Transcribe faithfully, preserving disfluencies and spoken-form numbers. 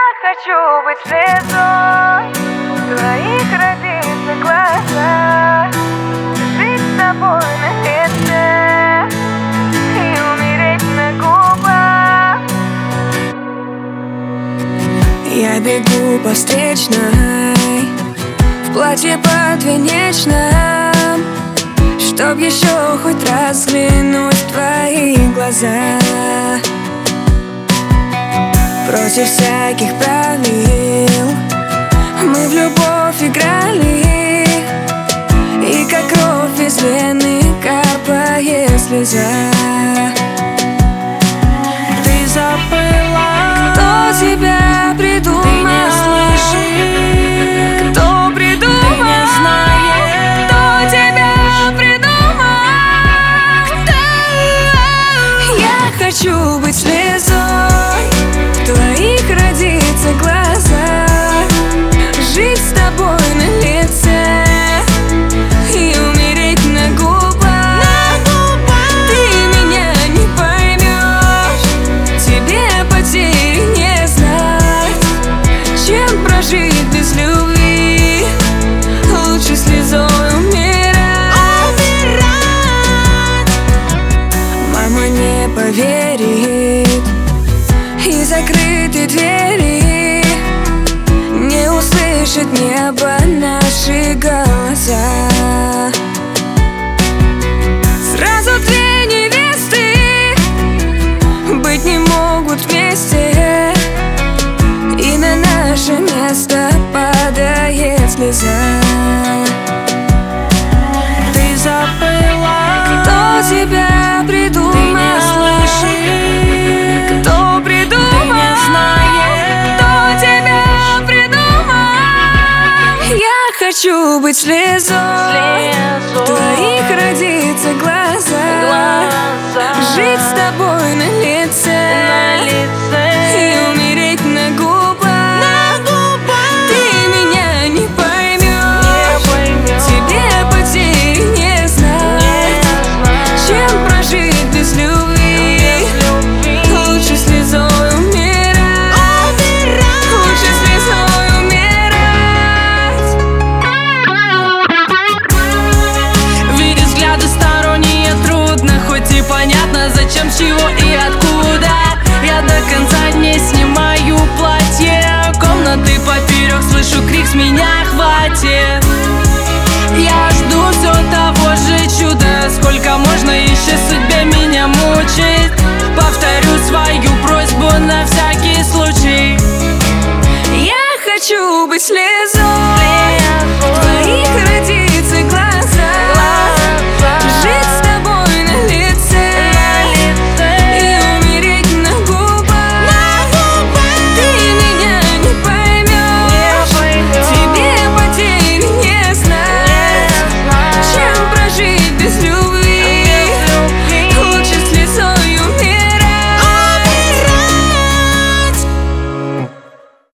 хочу быть слезой в твоих родных глазах, жить с тобой на лице и умереть на губах. Я бегу по встречной в платье подвенечном, чтоб еще хоть раз взглянуть в твои глаза. Против всяких правил мы в любовь играли, и как кровь из вены капает слеза. Ты забыла, кто тебя придумал? Ты не слышишь, кто придумал? Ты не знаешь, кто тебя придумал? Кто? Я хочу быть слезой в твоих родиться глазах, жить с тобой на лице и умереть на губах. Ты меня не поймешь, тебе потери не знать, чем прожить без любви. Лучше слезой умирать. Мама не поверит, и закрыты двери не услышит небо наши голоса. Сразу две невесты быть не могут вместе, и на наше место падает слеза. Ты забыла, Кто тебя придумал? Ты не слышишь, Кто придумал? Ты не знаешь, Кто тебя придумал? Я хочу быть слезой